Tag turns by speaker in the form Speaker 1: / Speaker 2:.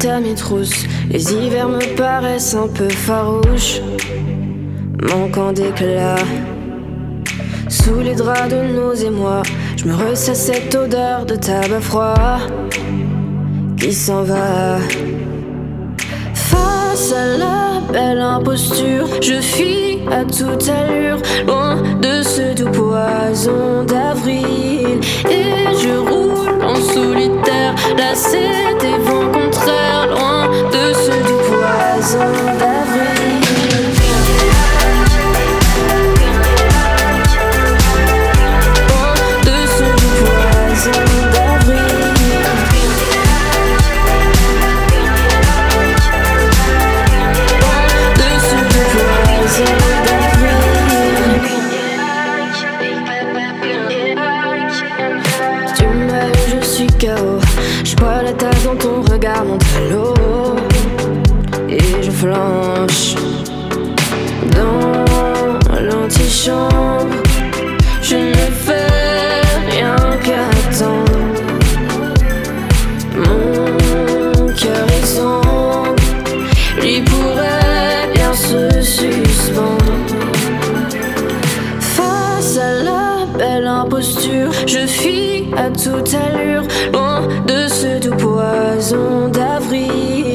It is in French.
Speaker 1: à mes trousses. Les hivers me paraissent un peu farouches, manquant d'éclat. Sous les draps de nos émois, je me ressasse cette odeur de tabac froid qui s'en va. Face à la belle imposture, je fuis à toute allure, loin de ce doux poison d'avril. Et je roule en solitaire, lassé des vents contraires, loin de ce doux poison d'avril. Loin de ce doux poison d'avril. Je bois la tasse dans ton regard, monte à l'eau, et je flanche dans l'antichambre. Je ne fais rien qu'attendre. Mon cœur exsangue, lui pourrait bien se suspendre. Face à la belle imposture, je fuis à toute allure, loin de ce doux poison d'avril.